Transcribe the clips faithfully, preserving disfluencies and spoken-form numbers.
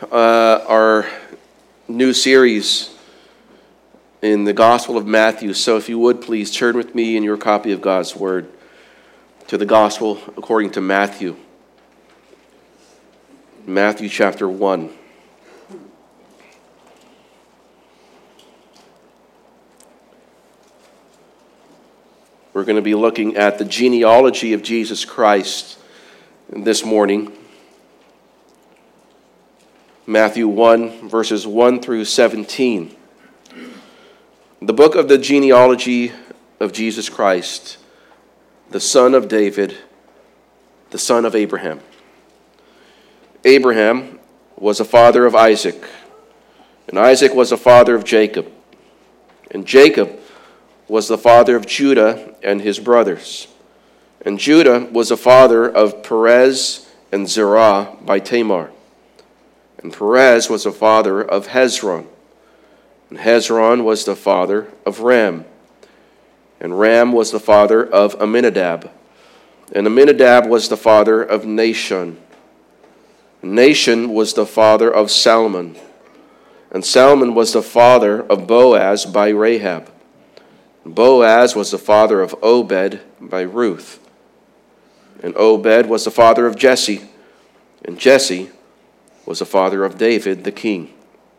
uh, our new series in the Gospel of Matthew. So if you would, please turn with me in your copy of God's Word to the Gospel according to Matthew. Matthew chapter one. We're going to be looking at the genealogy of Jesus Christ this morning. Matthew one, verses one through seventeen. The book of the genealogy of Jesus Christ, the son of David, the son of Abraham. Abraham was the father of Isaac, and Isaac was the father of Jacob, and Jacob was the father of Judah and his brothers. And Judah was the father of Perez and Zerah by Tamar. And Perez was the father of Hezron. And Hezron was the father of Ram. And Ram was the father of Amminadab. And Amminadab was the father of Nahshon. And Nahshon was the father of Salmon. And Salmon was the father of Boaz by Rahab. Boaz was the father of Obed by Ruth. And Obed was the father of Jesse. And Jesse was the father of David the king.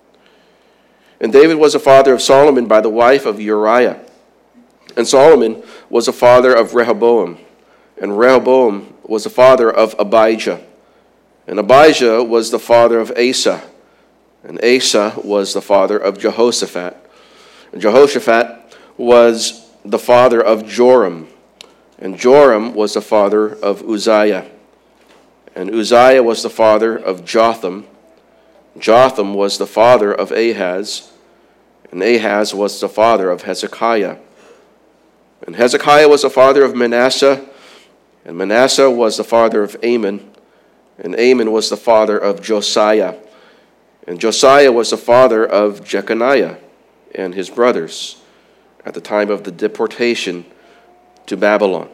And David was the father of Solomon by the wife of Uriah. And Solomon was the father of Rehoboam. And Rehoboam was the father of Abijah. And Abijah was the father of Asa. And Asa was the father of Jehoshaphat. And Jehoshaphat was the father of Joram, and Joram was the father of Uzziah, and Uzziah was the father of Jotham. Jotham was the father of Ahaz, and Ahaz was the father of Hezekiah. And Hezekiah was the father of Manasseh, and Manasseh was the father of Amon, and Amon was the father of Josiah, and Josiah was the father of Jeconiah and his brothers at the time of the deportation to Babylon.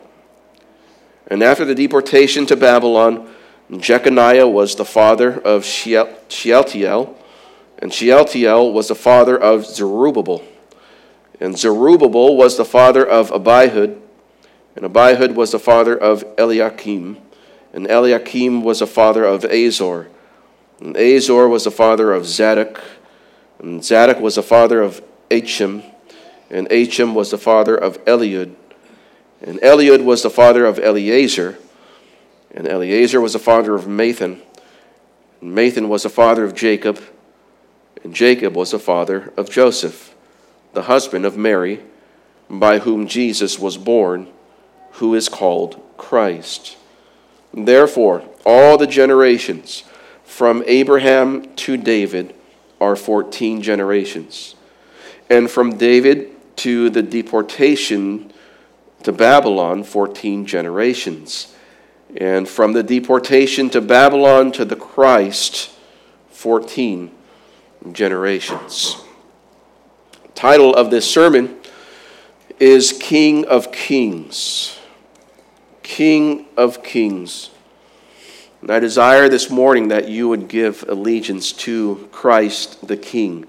And after the deportation to Babylon, Jeconiah was the father of Shealtiel, and Shealtiel was the father of Zerubbabel. And Zerubbabel was the father of Abihud, and Abihud was the father of Eliakim, and Eliakim was the father of Azor, and Azor was the father of Zadok, and Zadok was the father of Achim, and Achim was the father of Eliud, and Eliud was the father of Eleazar, and Eleazar was the father of Mathan, and Mathan was the father of Jacob, and Jacob was the father of Joseph, the husband of Mary, by whom Jesus was born, who is called Christ. Therefore, all the generations from Abraham to David are fourteen generations, and from David to the deportation to Babylon, fourteen generations. And from the deportation to Babylon to the Christ, fourteen generations. The title of this sermon is King of Kings. King of Kings. And I desire this morning that you would give allegiance to Christ the King.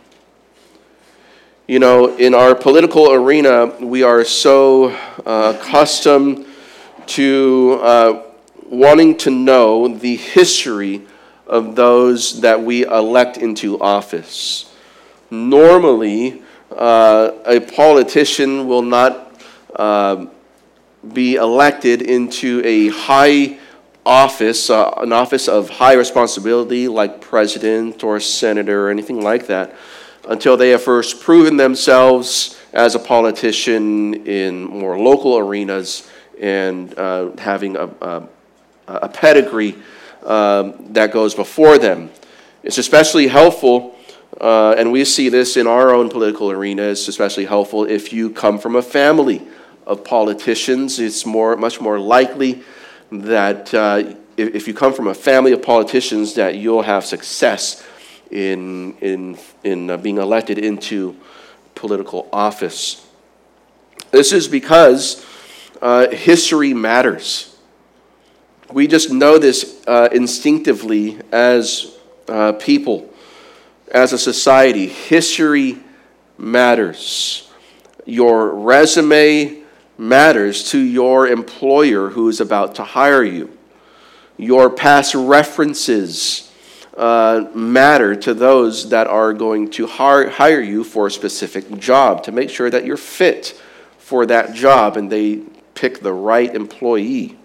You know, in our political arena, we are so uh, accustomed to uh, wanting to know the history of those that we elect into office. Normally, uh, a politician will not uh, be elected into a high office, uh, an office of high responsibility like president or senator or anything like that, until they have first proven themselves as a politician in more local arenas and uh, having a, a, a pedigree uh, that goes before them. It's especially helpful, uh, and we see this in our own political arena, it's especially helpful if you come from a family of politicians. It's more, much more likely that uh, if, if you come from a family of politicians that you'll have success in in in uh, being elected into political office. This is because uh, history matters. We just know this uh, instinctively as uh, people, as a society. History matters. Your resume matters to your employer who is about to hire you. Your past references uh, matter to those that are going to hire, hire you for a specific job, to make sure that you're fit for that job and they pick the right employee.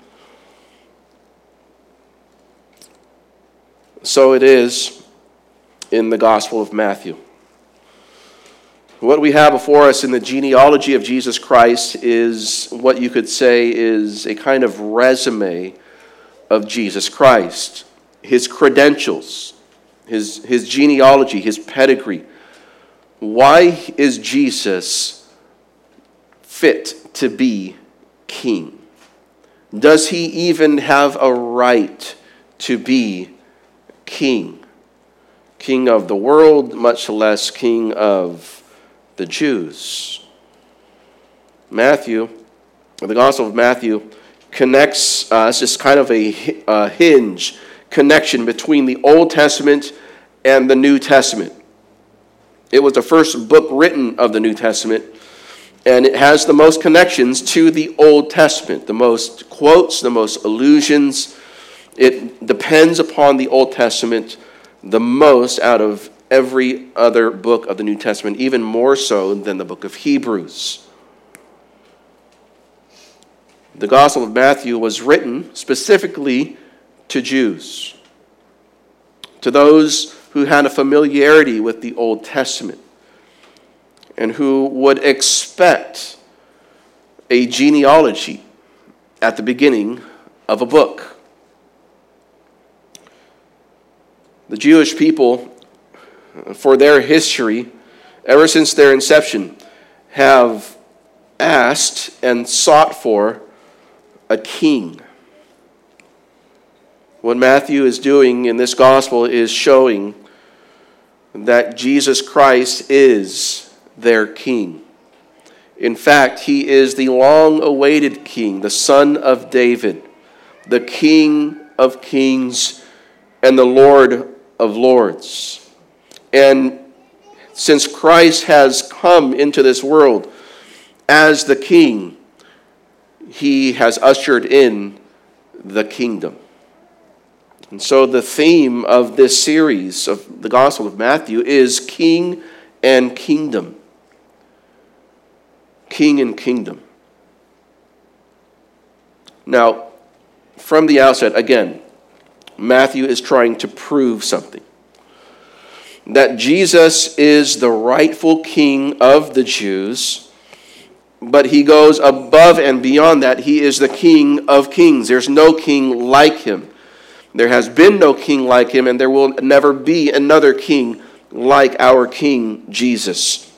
So it is in the Gospel of Matthew. What we have before us in the genealogy of Jesus Christ is what you could say is a kind of resume of Jesus Christ. His credentials, his, his genealogy, his pedigree. Why is Jesus fit to be king? Does he even have a right to be king? King of the world, much less king of the Jews. Matthew, the Gospel of Matthew, connects us, it's kind of a, a hinge connection between the Old Testament and the New Testament. It was the first book written of the New Testament, and it has the most connections to the Old Testament, the most quotes, the most allusions. It depends upon the Old Testament the most out of every other book of the New Testament, even more so than the book of Hebrews. The Gospel of Matthew was written specifically to Jews, to those who had a familiarity with the Old Testament and who would expect a genealogy at the beginning of a book. The Jewish people, for their history, ever since their inception, have asked and sought for a king. What Matthew is doing in this gospel is showing that Jesus Christ is their king. In fact, he is the long-awaited king, the son of David, the King of kings and the Lord of lords. And since Christ has come into this world as the king, he has ushered in the kingdom. And so the theme of this series of the Gospel of Matthew is king and kingdom. King and kingdom. Now, from the outset, again, Matthew is trying to prove something. That Jesus is the rightful king of the Jews, but he goes above and beyond that. He is the King of kings. There's no king like him. There has been no king like him, and there will never be another king like our King Jesus.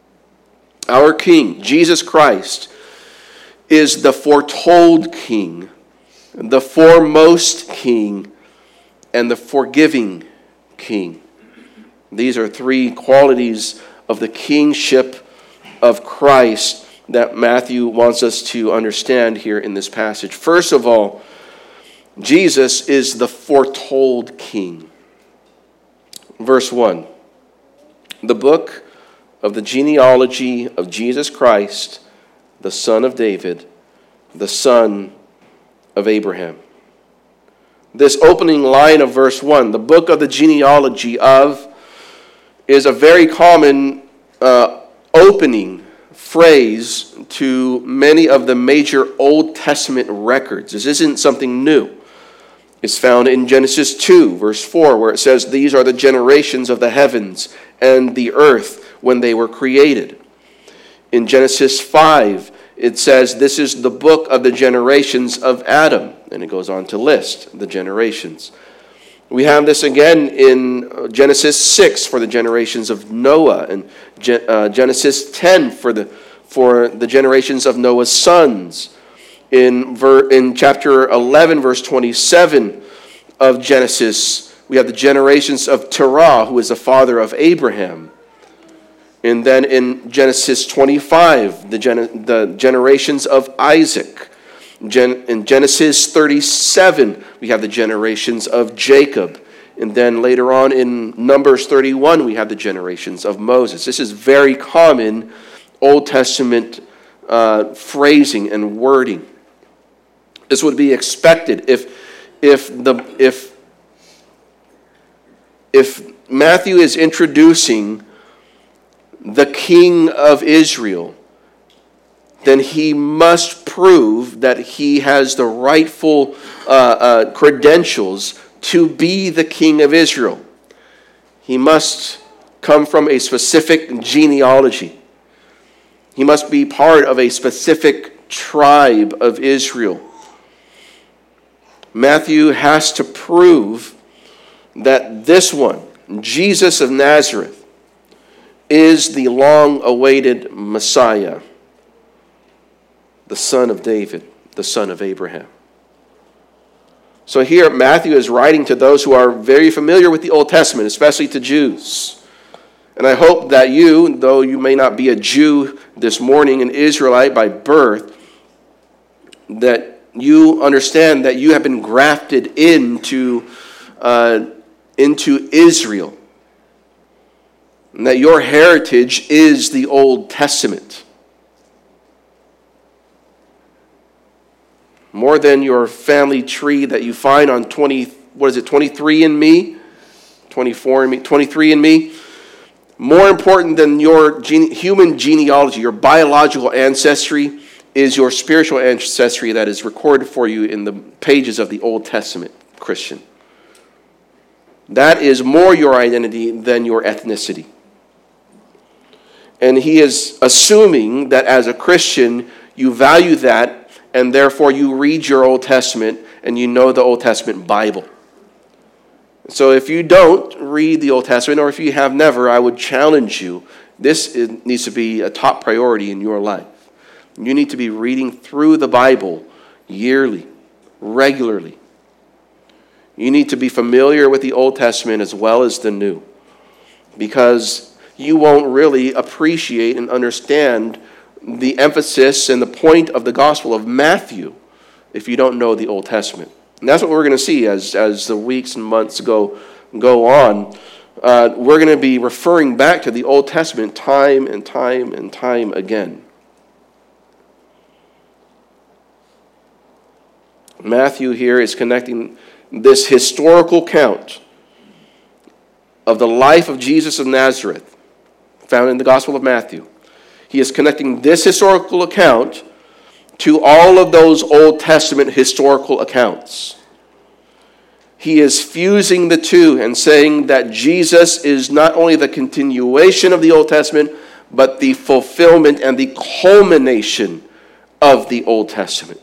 Our King, Jesus Christ, is the foretold king, the foremost king, and the forgiving king. These are three qualities of the kingship of Christ that Matthew wants us to understand here in this passage. First of all, Jesus is the foretold king. Verse one, the book of the genealogy of Jesus Christ, the son of David, the son of Abraham. This opening line of verse one, the book of the genealogy of, is a very common uh, opening phrase to many of the major Old Testament records. This isn't something new. It's found in Genesis two, verse four, where it says, "These are the generations of the heavens and the earth when they were created." In Genesis five, it says, "This is the book of the generations of Adam." And it goes on to list the generations. We have this again in Genesis six for the generations of Noah, and Genesis ten for the for the generations of Noah's sons. In ver, in chapter eleven, verse twenty-seven of Genesis, we have the generations of Terah, who is the father of Abraham. And then in Genesis twenty-five, the, gen, the generations of Isaac. Gen, in Genesis thirty-seven, we have the generations of Jacob. And then later on in Numbers thirty-one, we have the generations of Moses. This is very common Old Testament uh, phrasing and wording. This would be expected if if the if if Matthew is introducing the King of Israel, then he must prove that he has the rightful uh, uh, credentials to be the King of Israel. He must come from a specific genealogy. He must be part of a specific tribe of Israel. Matthew has to prove that this one, Jesus of Nazareth, is the long-awaited Messiah, the son of David, the son of Abraham. So here Matthew is writing to those who are very familiar with the Old Testament, especially to Jews. And I hope that you, though you may not be a Jew this morning, an Israelite by birth, that you understand that you have been grafted into, uh, into Israel. And that your heritage is the Old Testament. More than your family tree that you find on twenty, what is it, twenty-three and me? twenty-four and me, twenty-three and me. More important than your gene, human genealogy, your biological ancestry, is your spiritual ancestry that is recorded for you in the pages of the Old Testament, Christian. That is more your identity than your ethnicity. And he is assuming that as a Christian, you value that, and therefore you read your Old Testament and you know the Old Testament Bible. So if you don't read the Old Testament, or if you have never, I would challenge you. This is, needs to be a top priority in your life. You need to be reading through the Bible yearly, regularly. You need to be familiar with the Old Testament as well as the New, because you won't really appreciate and understand the emphasis and the point of the Gospel of Matthew if you don't know the Old Testament. And that's what we're going to see as, as the weeks and months go, go on. Uh, we're going to be referring back to the Old Testament time and time and time again. Matthew here is connecting this historical account of the life of Jesus of Nazareth, found in the Gospel of Matthew. He is connecting this historical account to all of those Old Testament historical accounts. He is fusing the two and saying that Jesus is not only the continuation of the Old Testament, but the fulfillment and the culmination of the Old Testament.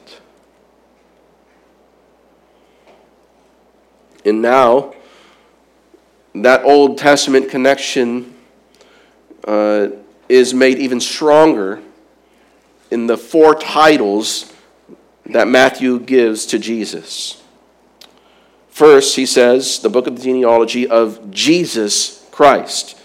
And now, that Old Testament connection uh, is made even stronger in the four titles that Matthew gives to Jesus. First, he says, the book of the genealogy of Jesus Christ.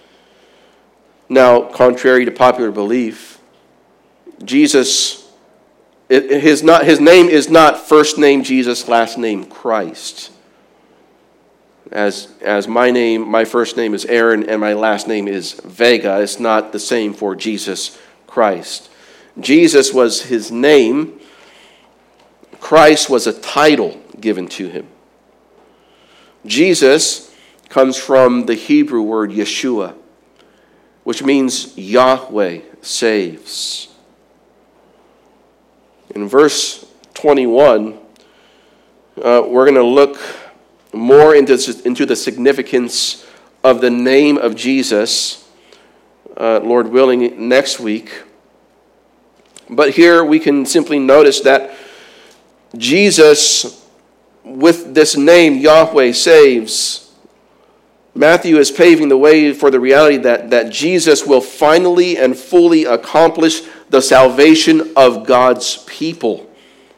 Now, contrary to popular belief, Jesus, it, his, not, his name is not first name Jesus, last name Christ. As, as my name, my first name is Aaron and my last name is Vega. It's not the same for Jesus Christ. Jesus was his name. Christ was a title given to him. Jesus comes from the Hebrew word Yeshua, which means Yahweh saves. In verse twenty-one, uh, we're going to look more into, into the significance of the name of Jesus, uh, Lord willing, next week. But here we can simply notice that Jesus, with this name, Yahweh saves, Matthew is paving the way for the reality that, that Jesus will finally and fully accomplish the salvation of God's people.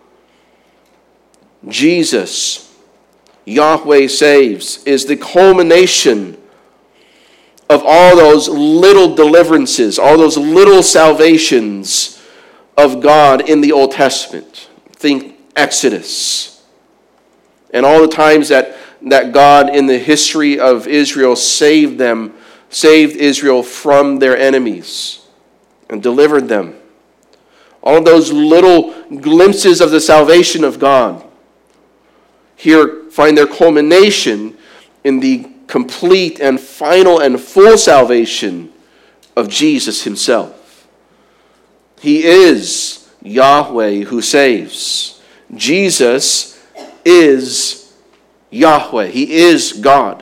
Jesus, Yahweh saves, is the culmination of all those little deliverances, all those little salvations of God in the Old Testament. Think Exodus. And all the times that that God in the history of Israel saved them, saved Israel from their enemies and delivered them. All of those little glimpses of the salvation of God here find their culmination in the complete and final and full salvation of Jesus himself. He is Yahweh who saves. Jesus is Yahweh. He is God.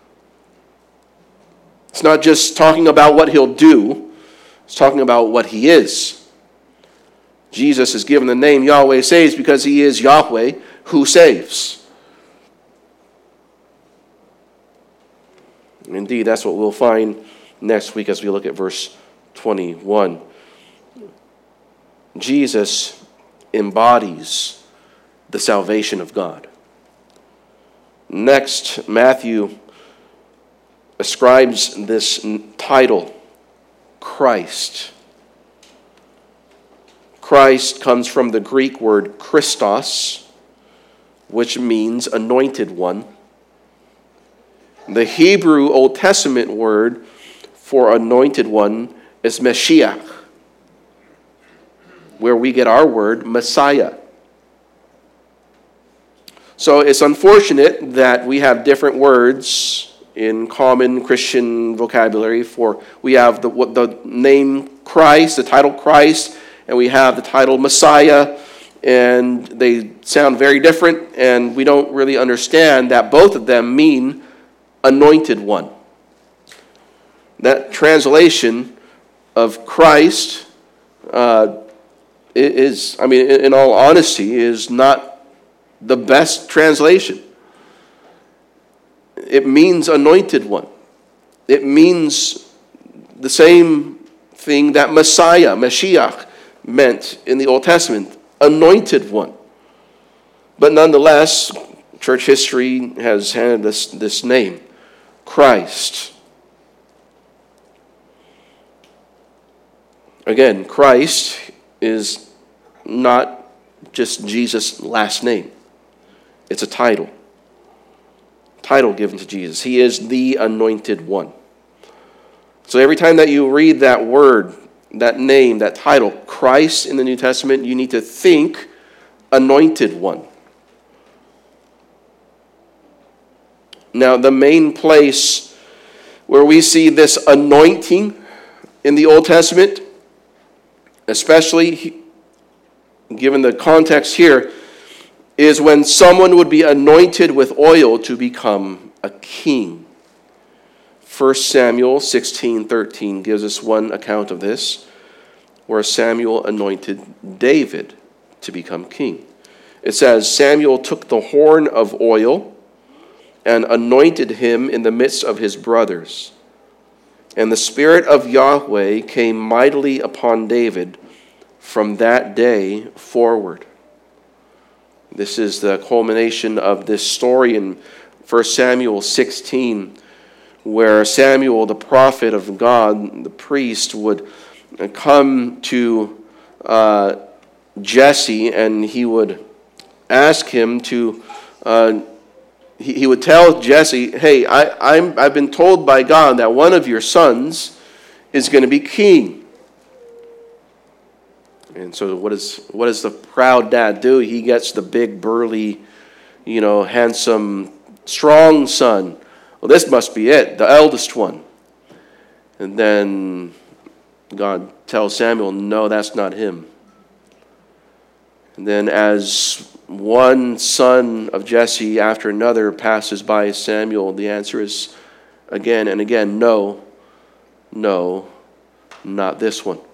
It's not just talking about what he'll do. It's talking about what he is. Jesus is given the name Yahweh saves because he is Yahweh who saves. Indeed, that's what we'll find next week as we look at verse twenty-one. Jesus embodies the salvation of God. Next, Matthew ascribes this title, Christ. Christ comes from the Greek word Christos, which means anointed one. The Hebrew Old Testament word for anointed one is Mashiach, where we get our word Messiah. So it's unfortunate that we have different words in common Christian vocabulary for, we have the, what, the name Christ, the title Christ, and we have the title Messiah, and they sound very different, and we don't really understand that both of them mean anointed one. That translation of Christ uh, is, I mean, in all honesty, is not the best translation. It means anointed one. It means the same thing that Messiah, Mashiach, meant in the Old Testament, anointed one. But nonetheless, church history has handed us this name, Christ. Again, Christ is not just Jesus' last name. It's a title. Title given to Jesus. He is the anointed one. So every time that you read that word, that name, that title, Christ in the New Testament, you need to think anointed one. Now, the main place where we see this anointing in the Old Testament, especially given the context here, is when someone would be anointed with oil to become a king. First Samuel sixteen thirteen gives us one account of this, where Samuel anointed David to become king. It says, Samuel took the horn of oil and anointed him in the midst of his brothers. And the Spirit of Yahweh came mightily upon David from that day forward. This is the culmination of this story in First Samuel sixteen, where Samuel, the prophet of God, the priest, would come to uh, Jesse, and he would ask him to, uh, he, he would tell Jesse, hey, I, I'm, I've been told by God that one of your sons is going to be king. And so what, is, what does the proud dad do? He gets the big, burly, you know, handsome, strong son. Well, this must be it, the eldest one. And then God tells Samuel, no, that's not him. And then as one son of Jesse after another passes by Samuel, the answer is again and again, no, no, not this one.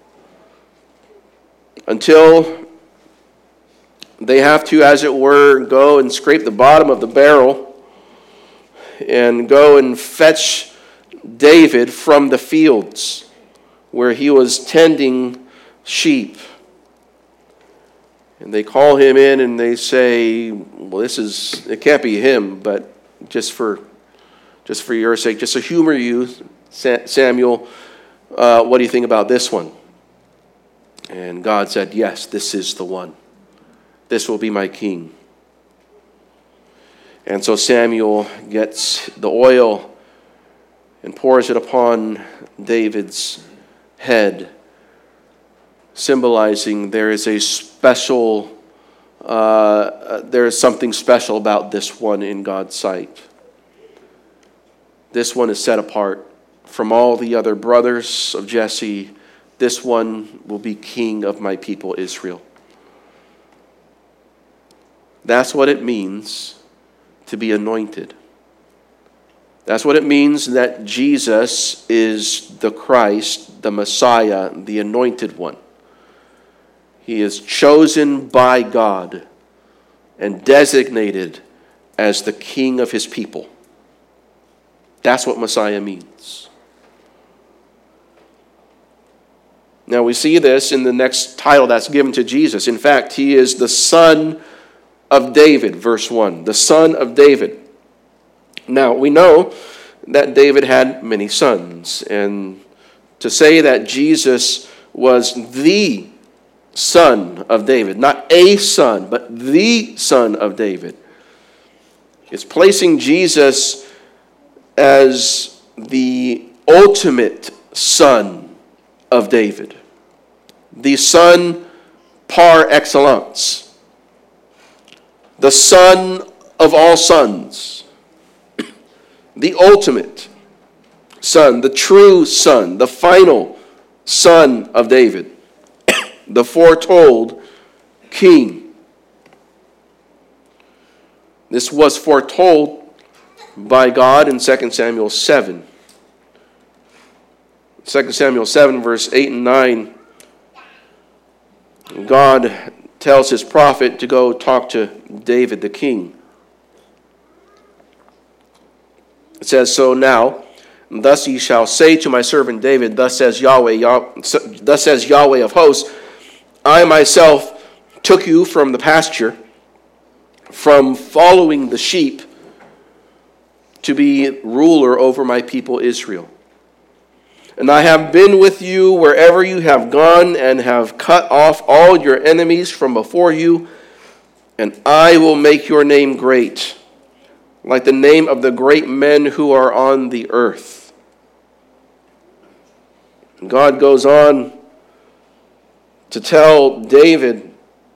Until they have to, as it were, go and scrape the bottom of the barrel and go and fetch David from the fields where he was tending sheep. And they call him in and they say, well, this is, it can't be him, but just for just for your sake, just to humor you, Samuel, uh, what do you think about this one? And God said, yes, this is the one. This will be my king. And so Samuel gets the oil and pours it upon David's head, symbolizing there is a special, uh, there is something special about this one in God's sight. This one is set apart from all the other brothers of Jesse. This one will be king of my people Israel. That's what it means to be anointed. That's what it means that Jesus is the Christ, the Messiah, the anointed one. He is chosen by God and designated as the king of his people. That's what Messiah means. Now we see this in the next title that's given to Jesus. In fact, he is the Son of David, verse one. The Son of David. Now, we know that David had many sons. And to say that Jesus was the son of David, not a son, but the son of David, is placing Jesus as the ultimate son of David. The son par excellence. The son of all sons. The ultimate son, the true son, the final son of David. The foretold king. This was foretold by God in Second Samuel seven. Second Samuel seven, verse eight and nine. God tells his prophet to go talk to David the king. It says, "So now, thus ye shall say to my servant David, thus says Yahweh, Yah- thus says Yahweh of hosts, I myself took you from the pasture, from following the sheep, to be ruler over my people Israel. And I have been with you wherever you have gone, and have cut off all your enemies from before you, and I will make your name great, like the name of the great men who are on the earth." And God goes on to tell David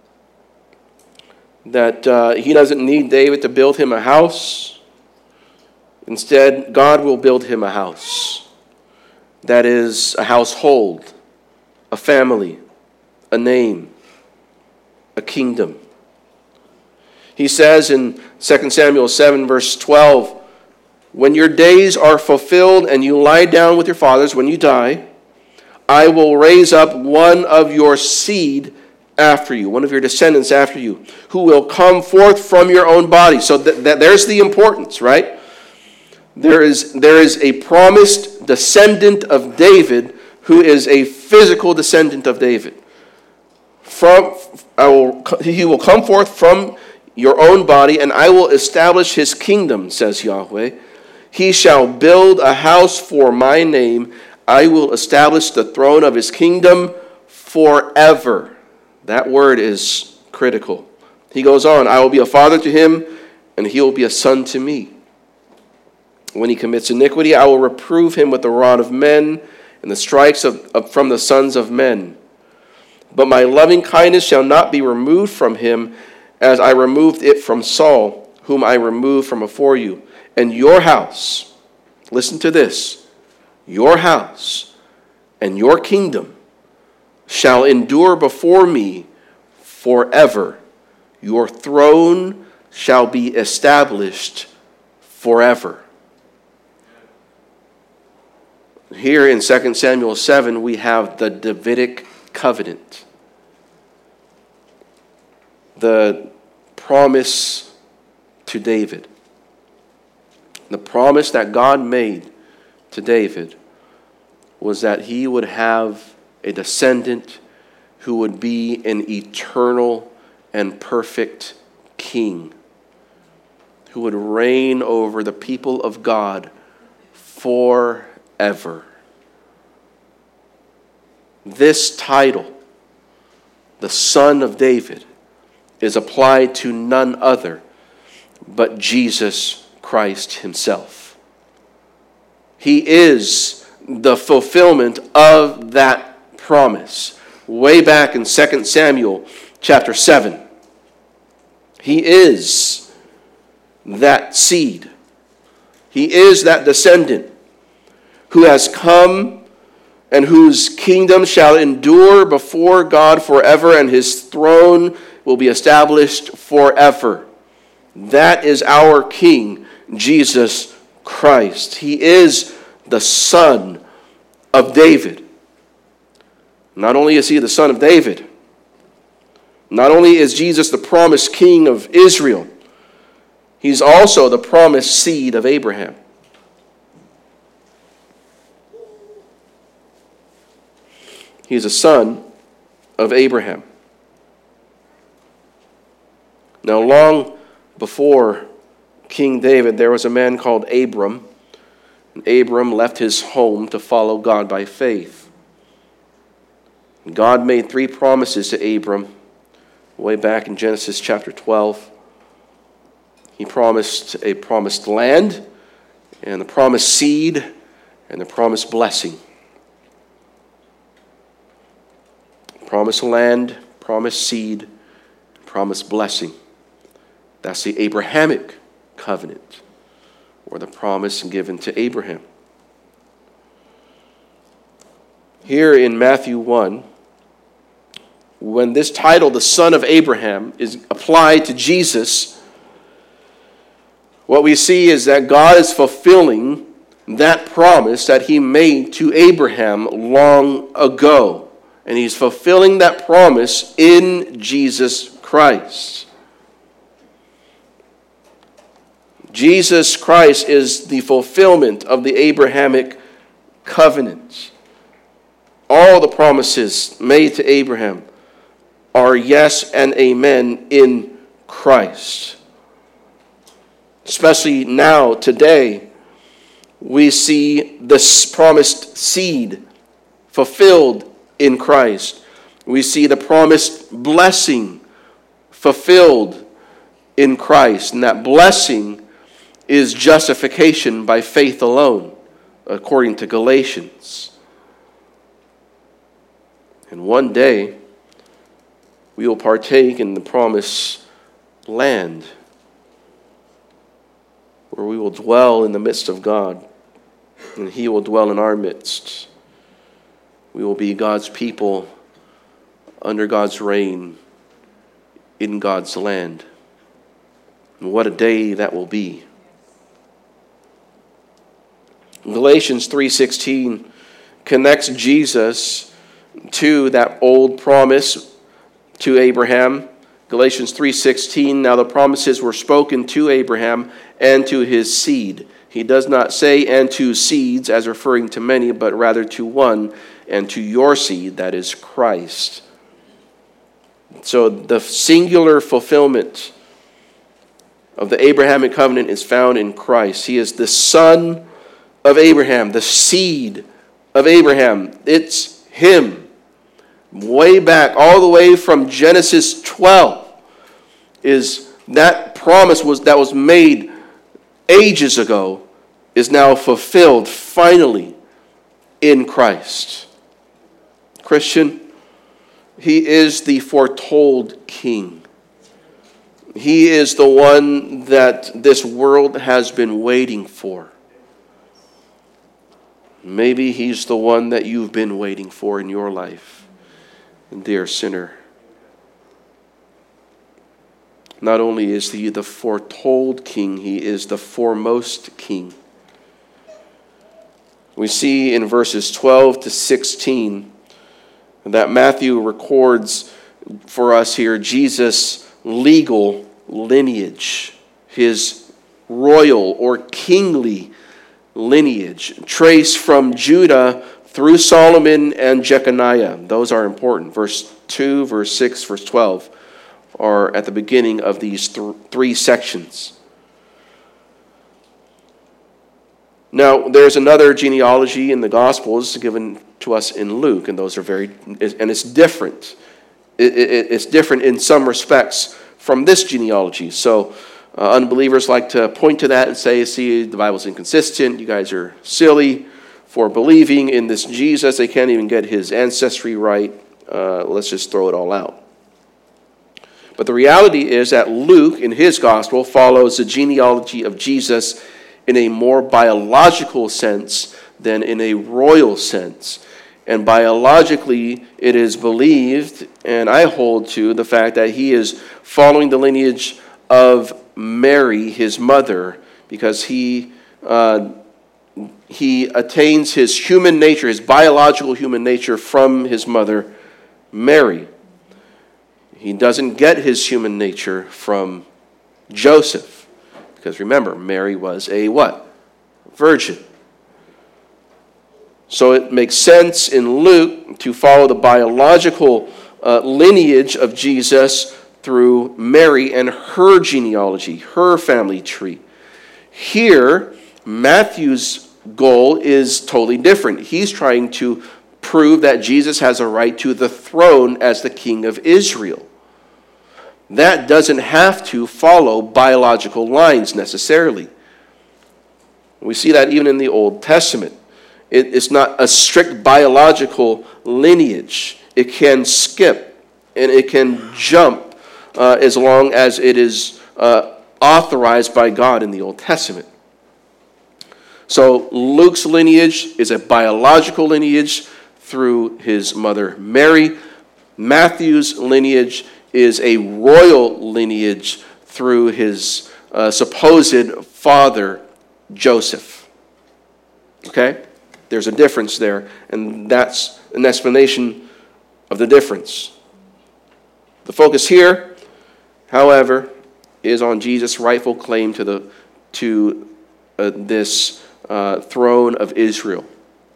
that uh, he doesn't need David to build him a house. Instead, God will build him a house. That is a household, a family, a name, a kingdom. He says in Second Samuel seven, verse twelve, "When your days are fulfilled and you lie down with your fathers, when you die, I will raise up one of your seed after you, one of your descendants after you, who will come forth from your own body." So th- th- there's the importance, right? There is, there is a promised descendant of David who is a physical descendant of David. From I will, he will come forth from your own body, and I will establish his kingdom, says Yahweh. He shall build a house for my name. I will establish the throne of his kingdom forever. That word is critical. He goes on, I will be a father to him, and he will be a son to me. When he commits iniquity, I will reprove him with the rod of men and the stripes of, of, from the sons of men. But my loving kindness shall not be removed from him, as I removed it from Saul, whom I removed from before you. And your house, listen to this, your house and your kingdom shall endure before me forever. Your throne shall be established forever. Here in Second Samuel seven, we have the Davidic covenant. The promise to David. The promise that God made to David was that he would have a descendant who would be an eternal and perfect king, who would reign over the people of God forever. This title, the Son of David, is applied to none other but Jesus Christ himself. He is the fulfillment of that promise. Way back in Second Samuel chapter seven. He is that seed. He is that descendant who has come and whose kingdom shall endure before God forever, and his throne will be established forever. That is our King, Jesus Christ. He is the Son of David. Not only is he the Son of David, not only is Jesus the promised King of Israel, he's also the promised seed of Abraham. He's a son of Abraham. Now, long before King David, there was a man called Abram. And Abram left his home to follow God by faith. God made three promises to Abram way back in Genesis chapter twelve. He promised a promised land, and the promised seed, and the promised blessing. Promised land, promised seed, promised blessing. That's the Abrahamic covenant, or the promise given to Abraham. Here in Matthew one, when this title, the Son of Abraham, is applied to Jesus, what we see is that God is fulfilling that promise that he made to Abraham long ago. And he's fulfilling that promise in Jesus Christ. Jesus Christ is the fulfillment of the Abrahamic covenant. All the promises made to Abraham are yes and amen in Christ. Especially now, today, we see this promised seed fulfilled in Christ. We see the promised blessing fulfilled in Christ. And that blessing is justification by faith alone, according to Galatians. And one day, we will partake in the promised land, where we will dwell in the midst of God, and he will dwell in our midst. We will be God's people under God's reign in God's land. And what a day that will be. Galatians three sixteen connects Jesus to that old promise to Abraham. Galatians three sixteen, now the promises were spoken to Abraham and to his seed. He does not say and to seeds as referring to many, but rather to one, and to your seed, that is Christ. So the singular fulfillment of the Abrahamic covenant is found in Christ. He is the son of Abraham, the seed of Abraham. It's him. Way back, all the way from Genesis twelve, is that promise was that was made ages ago is now fulfilled finally in Christ. Christian, he is the foretold king. He is the one that this world has been waiting for. Maybe he's the one that you've been waiting for in your life, dear sinner. Not only is he the foretold king, he is the foremost king. We see in verses twelve to sixteen that Matthew records for us here Jesus' legal lineage, his royal or kingly lineage, traced from Judah through Solomon and Jeconiah. Those are important. Verse two, verse six, verse twelve are at the beginning of these th- three sections. Now, there's another genealogy in the Gospels given to us in Luke, and those are very, and it's different. It, it, it's different in some respects from this genealogy. So, Uh, unbelievers like to point to that and say, see, the Bible's inconsistent. You guys are silly for believing in this Jesus. They can't even get his ancestry right. Uh, let's just throw it all out. But the reality is that Luke, in his gospel, follows the genealogy of Jesus in a more biological sense than in a royal sense. And biologically, it is believed, and I hold to the fact that he is following the lineage of Mary, his mother, because he uh, he attains his human nature, his biological human nature from his mother, Mary. He doesn't get his human nature from Joseph, because remember, Mary was a what? Virgin. So it makes sense in Luke to follow the biological uh, lineage of Jesus through Mary and her genealogy, her family tree. Here, Matthew's goal is totally different. He's trying to prove that Jesus has a right to the throne as the king of Israel. That doesn't have to follow biological lines necessarily. We see that even in the Old Testament. It, it's not a strict biological lineage. It can skip and it can jump uh, as long as it is uh, authorized by God in the Old Testament. So Luke's lineage is a biological lineage through his mother Mary. Matthew's lineage is a royal lineage through his uh, supposed father, Joseph. Okay? There's a difference there, and that's an explanation of the difference. The focus here, however, is on Jesus' rightful claim to the to uh, this uh, throne of Israel.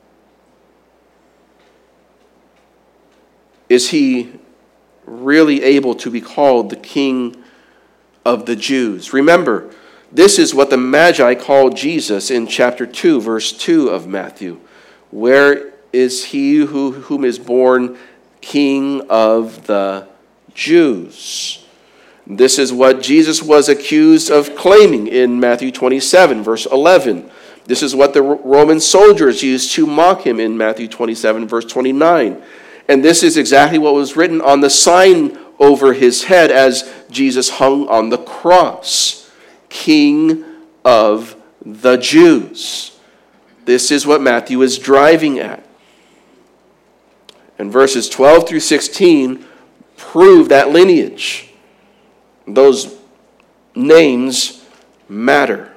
Is he really able to be called the King of the Jews? Remember, this is what the Magi called Jesus in chapter two, verse two of Matthew. Where is he who, whom is born King of the Jews? This is what Jesus was accused of claiming in Matthew twenty-seven, verse eleven. This is what the Roman soldiers used to mock him in Matthew twenty-seven, verse twenty-nine. And this is exactly what was written on the sign over his head as Jesus hung on the cross. King of the Jews. This is what Matthew is driving at. And verses twelve through sixteen prove that lineage. Those names matter.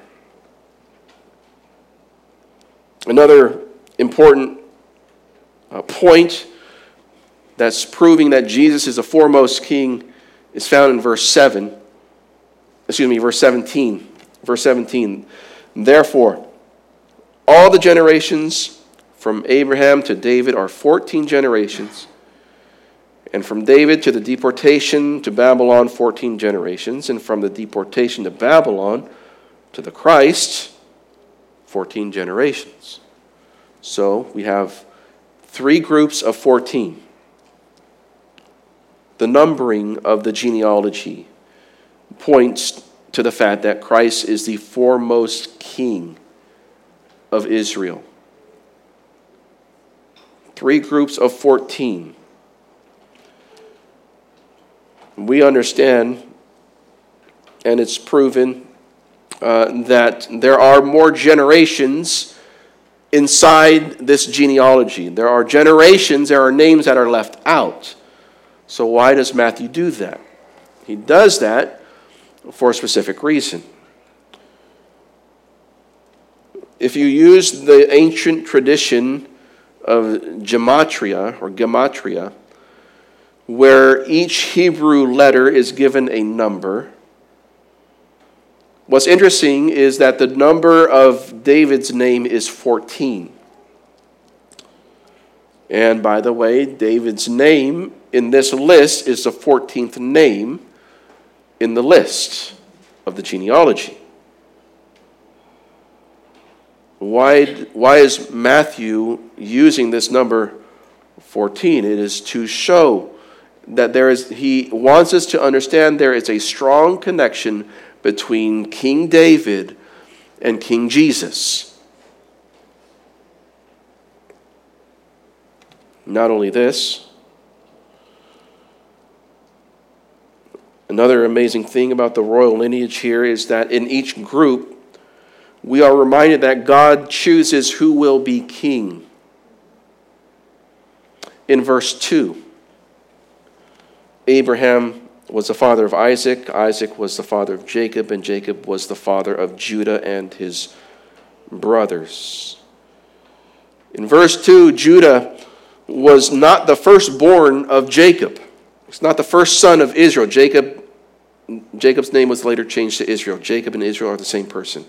Another important uh, point that's proving that Jesus is the foremost king is found in verse seven. Excuse me, verse seventeen. Verse seventeen. Therefore, all the generations from Abraham to David are fourteen generations, and from David to the deportation to Babylon, fourteen generations, and from the deportation to Babylon to the Christ, fourteen generations. So we have three groups of fourteen. The numbering of the genealogy points to the fact that Christ is the foremost king of Israel. Three groups of fourteen. We understand, and it's proven, uh, that there are more generations inside this genealogy. There are generations, there are names that are left out. So why does Matthew do that? He does that for a specific reason. If you use the ancient tradition of gematria or gematria, where each Hebrew letter is given a number, what's interesting is that the number of David's name is fourteen. And by the way, David's name in this list is the fourteenth name in the list of the genealogy. Why, why is Matthew using this number fourteen? It is to show that there is, he wants us to understand there is a strong connection between King David and King Jesus. Not only this, another amazing thing about the royal lineage here is that in each group, we are reminded that God chooses who will be king. In verse two, Abraham was the father of Isaac, Isaac was the father of Jacob, and Jacob was the father of Judah and his brothers. In verse two, Judah was not the firstborn of Jacob. He's not the first son of Israel. Jacob, Jacob's name was later changed to Israel. Jacob and Israel are the same person.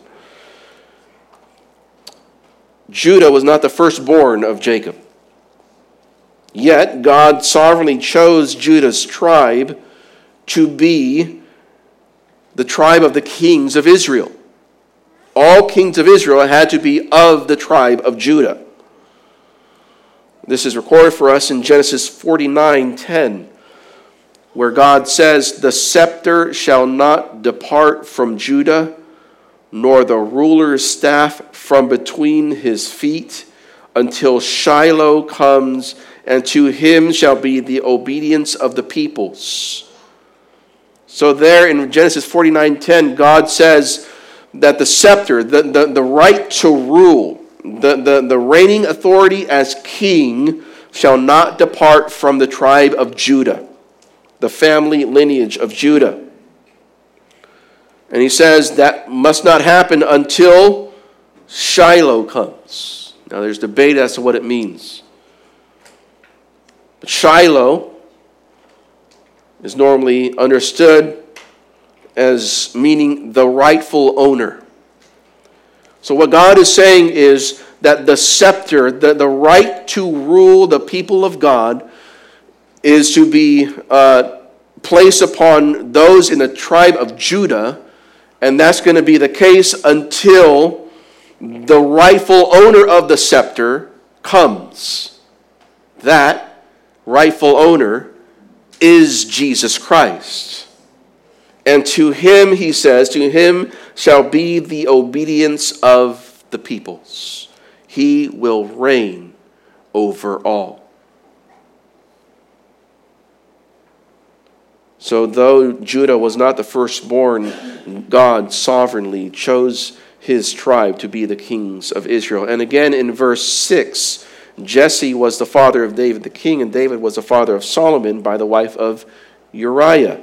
Judah was not the firstborn of Jacob. Yet God sovereignly chose Judah's tribe to be the tribe of the kings of Israel. All kings of Israel had to be of the tribe of Judah. This is recorded for us in Genesis forty-nine ten, where God says, "The scepter shall not depart from Judah, nor the ruler's staff from between his feet, until Shiloh comes, and to him shall be the obedience of the peoples." So there in Genesis forty-nine ten, God says that the scepter, the, the, the right to rule, the, the, the reigning authority as king shall not depart from the tribe of Judah, the family lineage of Judah. And he says that must not happen until Shiloh comes. Now there's debate as to what it means. But Shiloh is normally understood as meaning the rightful owner. So what God is saying is that the scepter, the, the right to rule the people of God, is to be uh, placed upon those in the tribe of Judah, and that's going to be the case until the rightful owner of the scepter comes. That rightful owner is Jesus Christ. And to him, he says, to him shall be the obedience of the peoples. He will reign over all. So though Judah was not the firstborn, God sovereignly chose his tribe to be the kings of Israel. And again in verse six, Jesse was the father of David the king, and David was the father of Solomon by the wife of Uriah.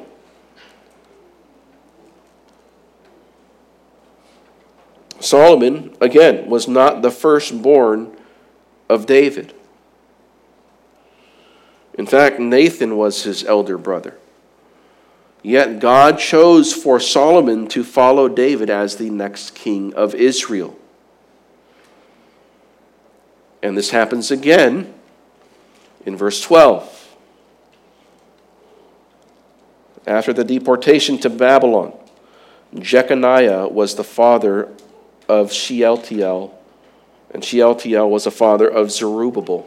Solomon, again, was not the firstborn of David. In fact, Nathan was his elder brother. Yet God chose for Solomon to follow David as the next king of Israel. And this happens again in verse twelve. After the deportation to Babylon, Jeconiah was the father of Shealtiel, and Shealtiel was the father of Zerubbabel.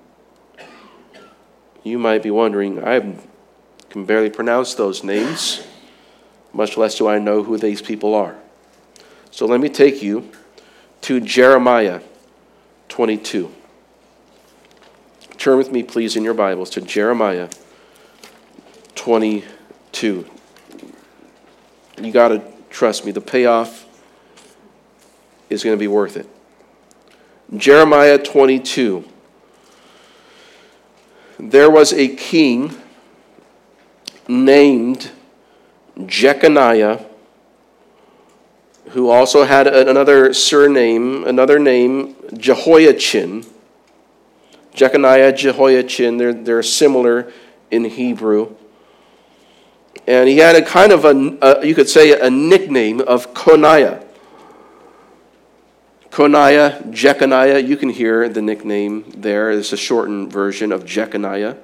You might be wondering, I can barely pronounce those names, much less do I know who these people are. So let me take you to Jeremiah twenty-two. Turn with me, please, in your Bibles to Jeremiah twenty-two. You got to trust me, the payoff is going to be worth it. Jeremiah twenty-two. There was a king named Jeconiah who also had another surname, another name, Jehoiachin. Jeconiah, Jehoiachin, they're, they're similar in Hebrew. And he had a kind of a, a, you could say, a nickname of Coniah. Coniah, Jeconiah, you can hear the nickname there. It's a shortened version of Jeconiah.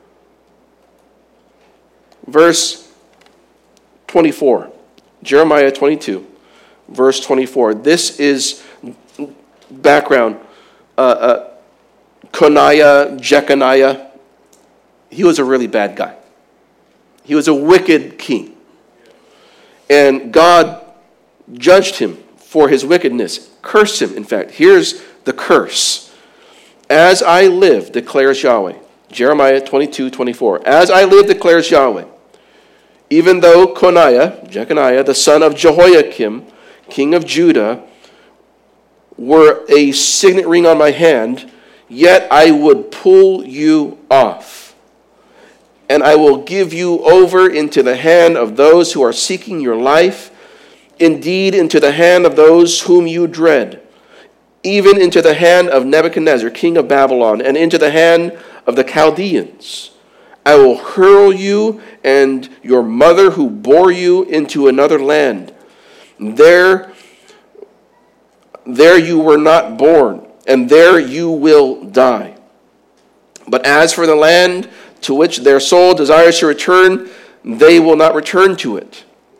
Verse twenty-four, Jeremiah twenty-two, verse twenty-four. This is background. Uh, uh, Coniah, Jeconiah, he was a really bad guy. He was a wicked king. And God judged him for his wickedness, cursed him, in fact. Here's the curse. As I live, declares Yahweh. Jeremiah twenty-two twenty-four. As I live, declares Yahweh, even though Coniah, Jeconiah, the son of Jehoiakim, king of Judah, were a signet ring on my hand, yet I would pull you off, and I will give you over into the hand of those who are seeking your life, indeed into the hand of those whom you dread, even into the hand of Nebuchadnezzar, king of Babylon, and into the hand of the Chaldeans. I will hurl you and your mother who bore you into another land. There, there you were not born, and there you will die. But as for the land to which their soul desires to return, they will not return to it.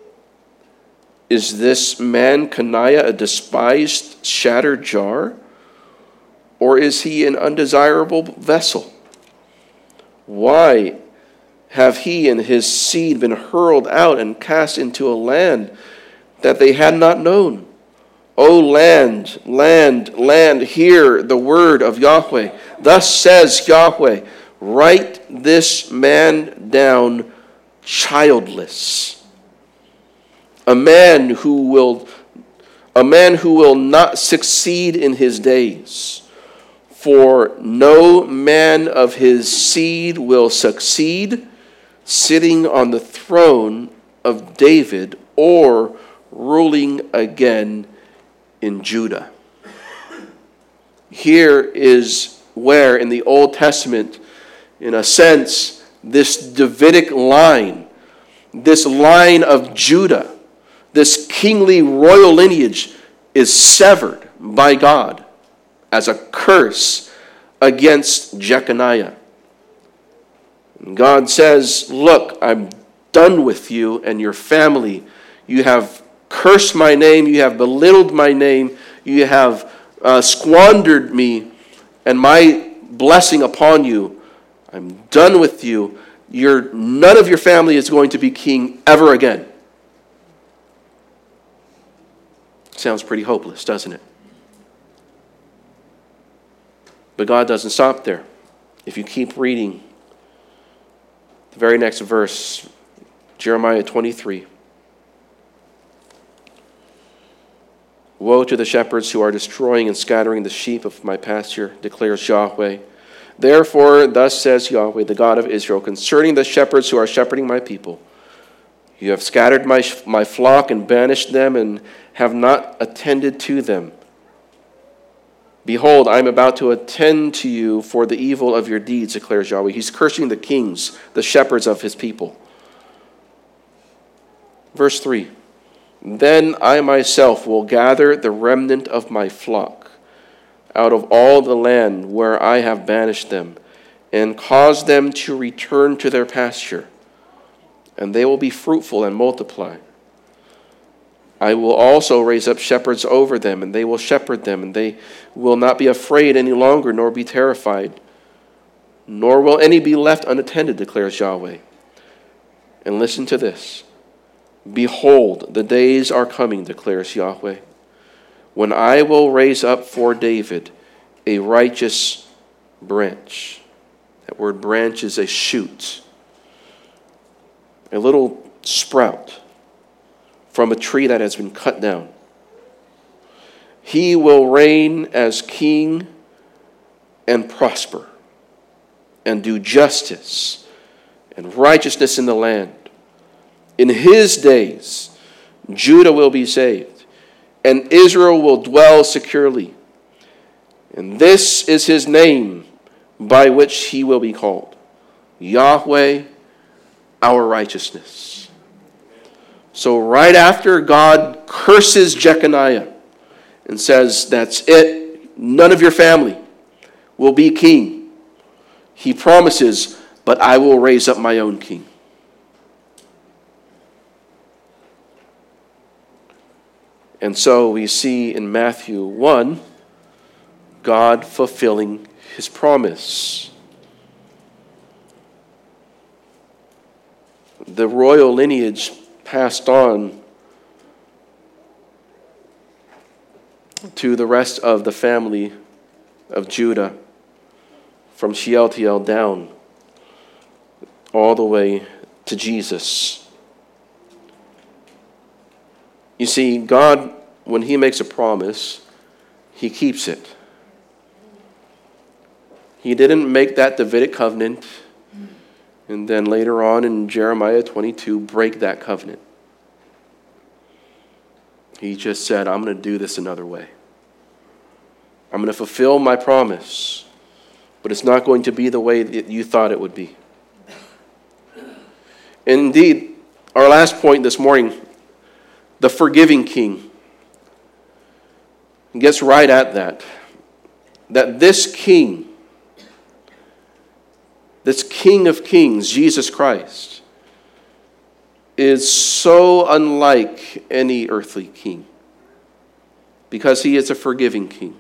Is this man Coniah a despised, shattered jar? Or is he an undesirable vessel? Why have he and his seed been hurled out and cast into a land that they had not known? O land, land, land, hear the word of Yahweh. Thus says Yahweh, write this man down childless. A man who will, a man who will not succeed in his days. For no man of his seed will succeed, sitting on the throne of David or ruling again in Judah. Here is where in the Old Testament, in a sense, this Davidic line, this line of Judah, this kingly royal lineage is severed by God as a curse against Jeconiah. And God says, look, I'm done with you and your family. You have cursed my name. You have belittled my name. You have uh, squandered me and my blessing upon you. I'm done with you. You're, none of your family is going to be king ever again. Sounds pretty hopeless, doesn't it? But God doesn't stop there. If you keep reading, the very next verse, Jeremiah twenty-three. Woe to the shepherds who are destroying and scattering the sheep of my pasture, declares Yahweh. Therefore, thus says Yahweh, the God of Israel, concerning the shepherds who are shepherding my people. You have scattered my, my flock and banished them and have not attended to them. Behold, I am about to attend to you for the evil of your deeds, declares Yahweh. He's cursing the kings, the shepherds of his people. Verse three. Then I myself will gather the remnant of my flock out of all the land where I have banished them, and cause them to return to their pasture, and they will be fruitful and multiply. I will also raise up shepherds over them, and they will shepherd them, and they will not be afraid any longer, nor be terrified, nor will any be left unattended, declares Yahweh. And listen to this. Behold, the days are coming, declares Yahweh, when I will raise up for David a righteous branch. That word branch is a shoot, a little sprout from a tree that has been cut down. He will reign as king and prosper and do justice and righteousness in the land. In his days, Judah will be saved, and Israel will dwell securely. And this is his name by which he will be called, Yahweh, our righteousness. So right after God curses Jeconiah and says, that's it, none of your family will be king, he promises, but I will raise up my own king. And so we see in Matthew one, God fulfilling his promise. The royal lineage passed on to the rest of the family of Judah, from Shealtiel down, all the way to Jesus. You see, God, when he makes a promise, he keeps it. He didn't make that Davidic covenant and then later on in Jeremiah twenty-two break that covenant. He just said, I'm going to do this another way. I'm going to fulfill my promise, but it's not going to be the way that you thought it would be. And indeed, our last point this morning, the forgiving king, gets right at that. That this king, this King of Kings, Jesus Christ, is so unlike any earthly king because he is a forgiving king.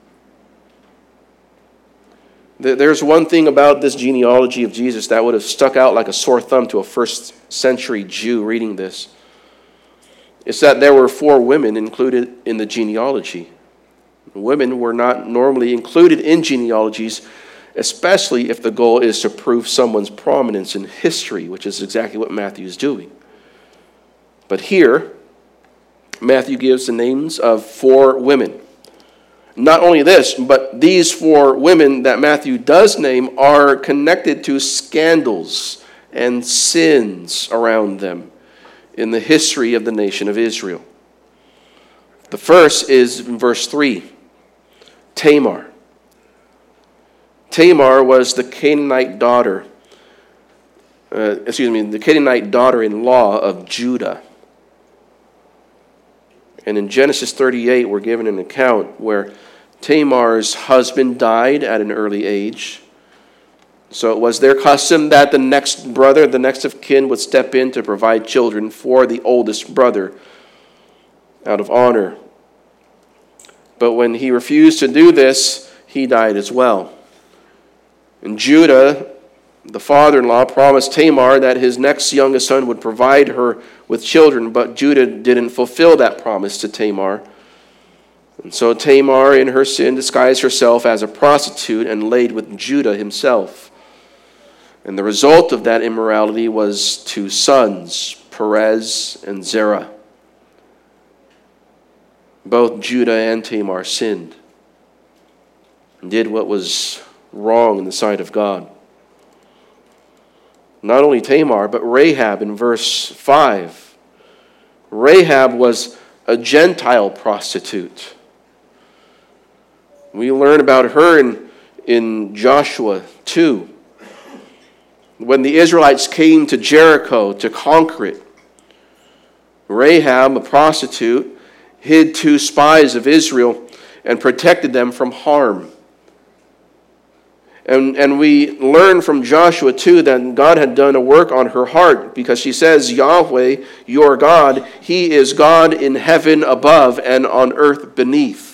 There's one thing about this genealogy of Jesus that would have stuck out like a sore thumb to a first century Jew reading this. It's that there were four women included in the genealogy. Women were not normally included in genealogies, especially if the goal is to prove someone's prominence in history, which is exactly what Matthew is doing. But here, Matthew gives the names of four women. Not only this, but these four women that Matthew does name are connected to scandals and sins around them in the history of the nation of Israel. The first is in verse three, Tamar. Tamar was the Canaanite daughter, uh, excuse me, the Canaanite daughter-in-law of Judah. And in Genesis thirty-eight, we're given an account where Tamar's husband died at an early age. So it was their custom that the next brother, the next of kin, would step in to provide children for the oldest brother out of honor. But when he refused to do this, he died as well. And Judah, the father-in-law, promised Tamar that his next youngest son would provide her with children, but Judah didn't fulfill that promise to Tamar. And so Tamar, in her sin, disguised herself as a prostitute and laid with Judah himself. And the result of that immorality was two sons, Perez and Zerah. Both Judah and Tamar sinned and did what was wrong in the sight of God. Not only Tamar, but Rahab in verse five. Rahab was a Gentile prostitute. We learn about her in, in Joshua two. When the Israelites came to Jericho to conquer it, Rahab, a prostitute, hid two spies of Israel and protected them from harm. And, and we learn from Joshua two that God had done a work on her heart because she says, Yahweh, your God, he is God in heaven above and on earth beneath.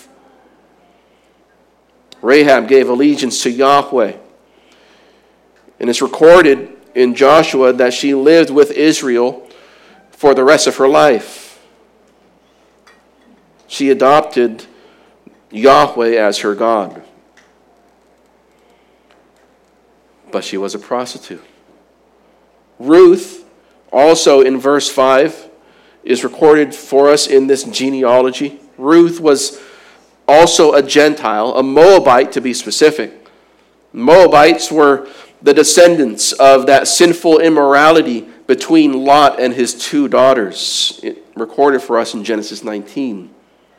Rahab gave allegiance to Yahweh. And it's recorded in Joshua that she lived with Israel for the rest of her life. She adopted Yahweh as her God. But she was a prostitute. Ruth, also in verse five, is recorded for us in this genealogy. Ruth was also a Gentile, a Moabite to be specific. Moabites were the descendants of that sinful immorality between Lot and his two daughters, it recorded for us in Genesis nineteen.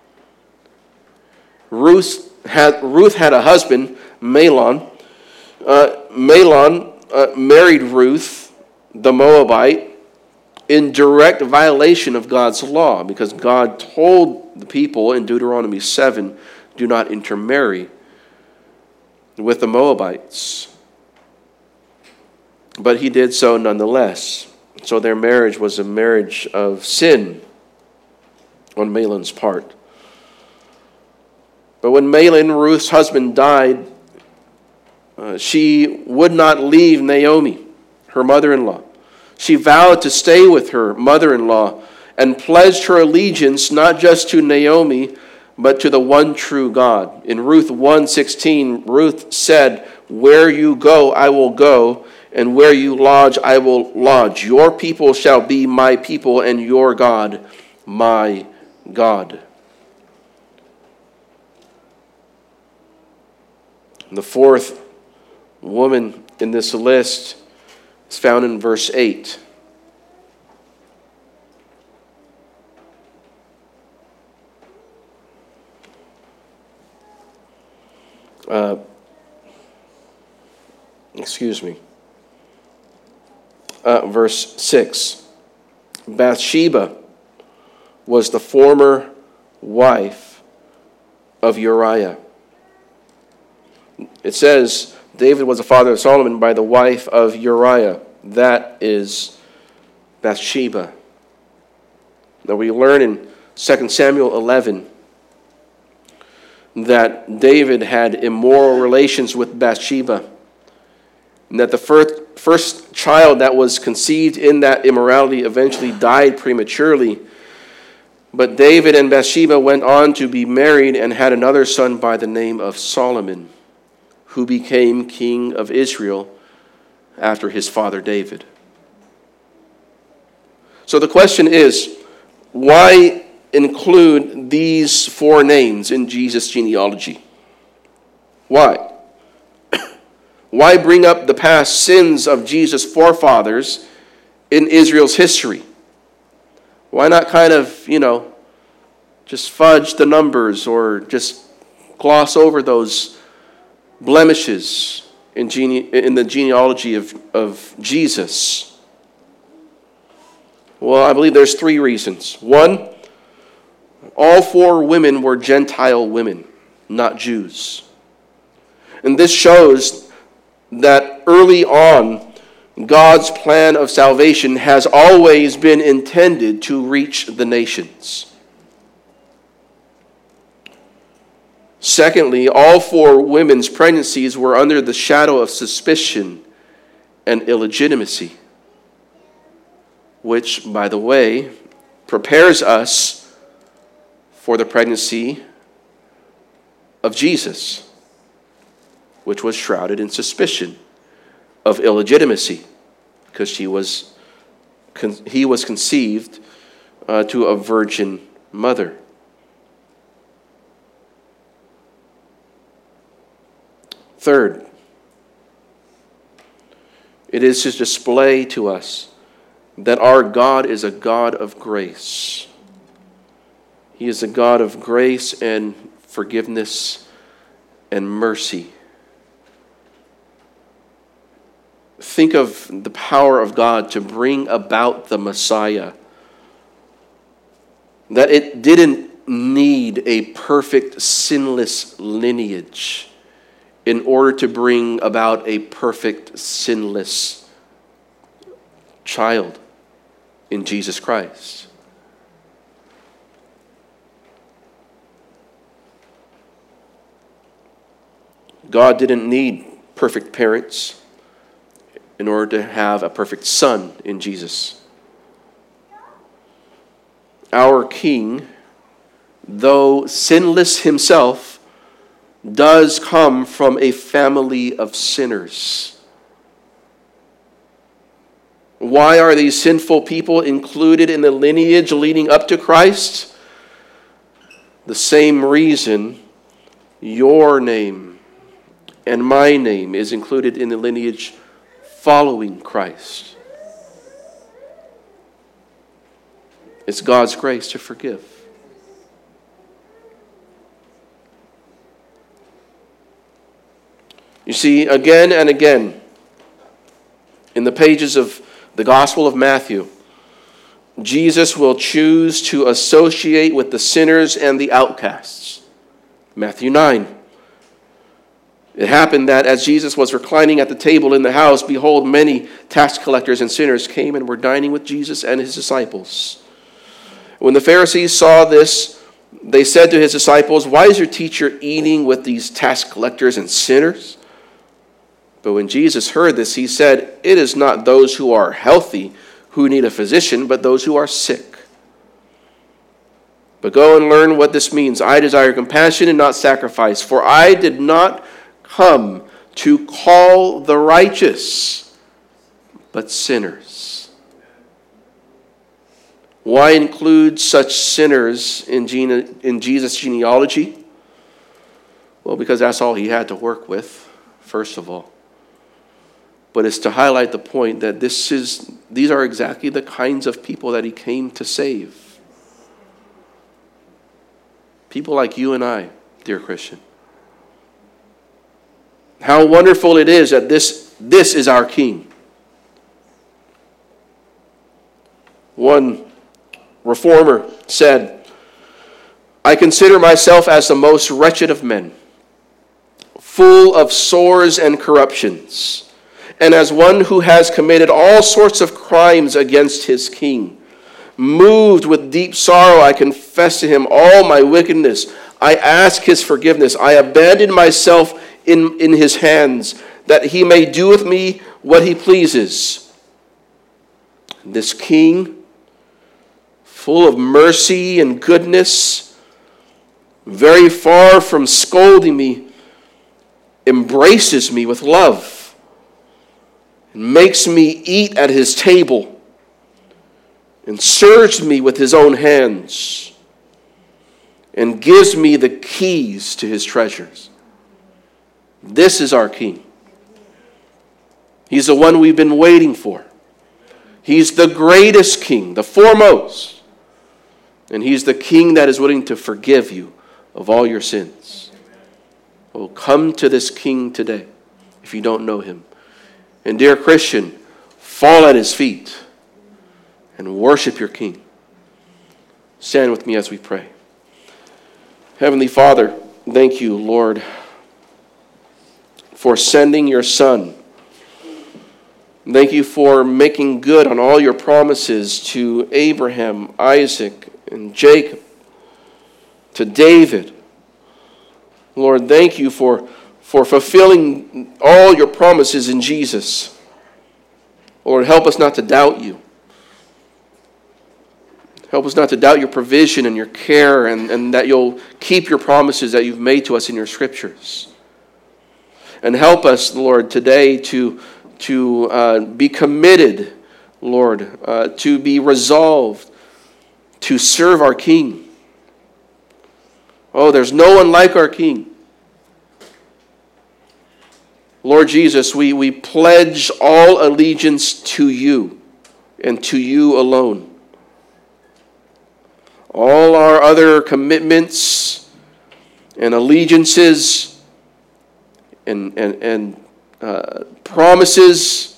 Ruth had, Ruth had a husband, Mahlon. Uh, Mahlon uh, married Ruth, the Moabite, in direct violation of God's law, because God told the people in Deuteronomy seven, do not intermarry with the Moabites. But he did so nonetheless. So their marriage was a marriage of sin on Mahlon's part. But when Mahlon, Ruth's husband, died, uh, she would not leave Naomi, her mother-in-law. She vowed to stay with her mother-in-law and pledged her allegiance not just to Naomi, but to the one true God. In Ruth one sixteen, Ruth said, "Where you go, I will go, and where you lodge, I will lodge. Your people shall be my people, and your God, my God." The fourth woman in this list is found in verse eight. Uh, excuse me. Uh, verse six. Bathsheba was the former wife of Uriah. It says David was the father of Solomon by the wife of Uriah. That is Bathsheba. Now we learn in Second Samuel eleven that David had immoral relations with Bathsheba, and that the first, first child that was conceived in that immorality eventually died prematurely. But David and Bathsheba went on to be married and had another son by the name of Solomon, who became king of Israel after his father David. So the question is, why include these four names in Jesus' genealogy? Why? Why bring up the past sins of Jesus' forefathers in Israel's history? Why not kind of, you know, just fudge the numbers or just gloss over those blemishes in, gene- in the genealogy of, of Jesus? Well, I believe there's three reasons. One, all four women were Gentile women, not Jews. And this shows that early on, God's plan of salvation has always been intended to reach the nations. Secondly, all four women's pregnancies were under the shadow of suspicion and illegitimacy, which, by the way, prepares us for the pregnancy of Jesus, which was shrouded in suspicion of illegitimacy, because she was he was conceived uh, to a virgin mother. Third, it is to display to us that our God is a God of grace. He is a God of grace and forgiveness and mercy. Think of the power of God to bring about the Messiah. That it didn't need a perfect, sinless lineage in order to bring about a perfect, sinless child in Jesus Christ. God didn't need perfect parents in order to have a perfect son in Jesus. Our King, though sinless himself, does come from a family of sinners. Why are these sinful people included in the lineage leading up to Christ? The same reason your name and my name is included in the lineage following Christ. It's God's grace to forgive. You see, again and again, in the pages of the Gospel of Matthew, Jesus will choose to associate with the sinners and the outcasts. Matthew nine. It happened that as Jesus was reclining at the table in the house, behold, many tax collectors and sinners came and were dining with Jesus and his disciples. When the Pharisees saw this, they said to his disciples, "Why is your teacher eating with these tax collectors and sinners?" But when Jesus heard this, he said, "It is not those who are healthy who need a physician, but those who are sick. But go and learn what this means. I desire compassion and not sacrifice, for I did not come to call the righteous, but sinners. Why include such sinners in, gene- in Jesus' genealogy? Well, because that's all he had to work with, first of all. But it's to highlight the point that this is these are exactly the kinds of people that he came to save. People like you and I, dear Christian. How wonderful it is that this, this is our King. One reformer said, I consider myself as the most wretched of men, full of sores and corruptions, and as one who has committed all sorts of crimes against his King. Moved with deep sorrow, I confess to him all my wickedness. I ask his forgiveness. I abandon myself in, in his hands, that he may do with me what he pleases. This King, full of mercy and goodness, very far from scolding me, embraces me with love and makes me eat at his table and serves me with his own hands and gives me the keys to his treasures. This is our King. He's the one we've been waiting for. He's the greatest King, the foremost. And he's the King that is willing to forgive you of all your sins. Oh, come to this King today if you don't know him. And dear Christian, fall at his feet and worship your King. Stand with me as we pray. Heavenly Father, thank you, Lord, for sending your Son. Thank you for making good on all your promises to Abraham, Isaac, and Jacob, to David. Lord, thank you for, for fulfilling all your promises in Jesus. Lord, help us not to doubt you. Help us not to doubt your provision and your care, and, and that you'll keep your promises that you've made to us in your scriptures. And help us, Lord, today to, to uh, be committed, Lord, uh, to be resolved to serve our King. Oh, there's no one like our King. Lord Jesus, we, we pledge all allegiance to you and to you alone. All our other commitments and allegiances and, and, and uh, promises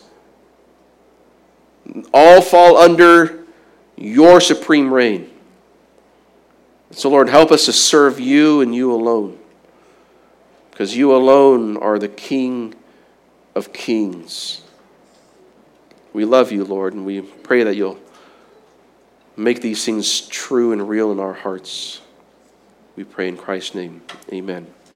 all fall under your supreme reign. So, Lord, help us to serve you and you alone, because you alone are the King of kings. We love you, Lord, and we pray that you'll make these things true and real in our hearts. We pray in Christ's name. Amen.